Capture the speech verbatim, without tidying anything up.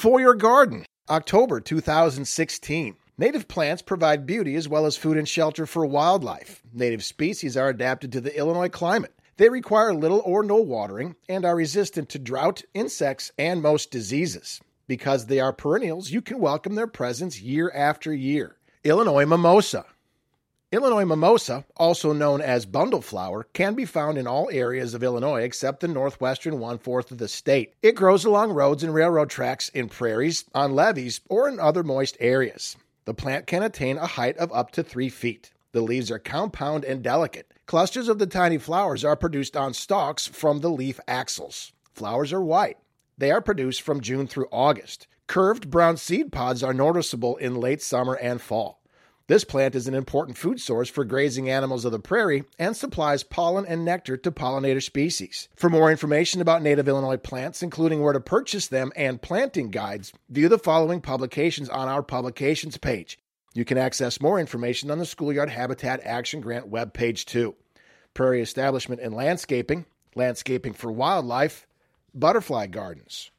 For your garden, October two thousand sixteen. Native plants provide beauty as well as food and shelter for wildlife. Native species are adapted to the Illinois climate. They require little or no watering and are resistant to drought, insects, and most diseases. Because they are perennials, you can welcome their presence year after year. Illinois mimosa. Illinois mimosa, also known as bundleflower, can be found in all areas of Illinois except the northwestern one-fourth of the state. It grows along roads and railroad tracks, in prairies, on levees, or in other moist areas. The plant can attain a height of up to three feet. The leaves are compound and delicate. Clusters of the tiny flowers are produced on stalks from the leaf axils. Flowers are white. They are produced from June through August. Curved brown seed pods are noticeable in late summer and fall. This plant is an important food source for grazing animals of the prairie and supplies pollen and nectar to pollinator species. For more information about native Illinois plants, including where to purchase them and planting guides, view the following publications on our publications page. You can access more information on the Schoolyard Habitat Action Grant webpage too. Prairie Establishment and Landscaping, Landscaping for Wildlife, Butterfly Gardens.